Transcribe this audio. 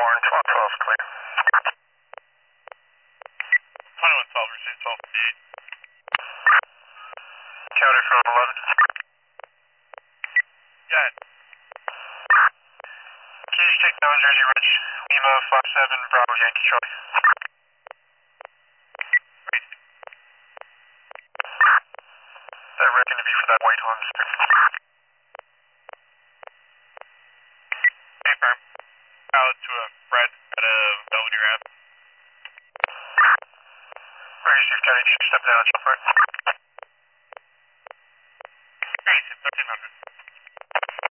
orange, 112 clear. 2112, receive 1258. Counter from 11. Go ahead. Can you just take down Jersey Ridge, Lima 57, Bravo Yankee Charlie. Great. That reckon to be for that white Honda. Confirm. Pilot to a Brett out of Belvedere Ave. Receive County 2, step down, jump right.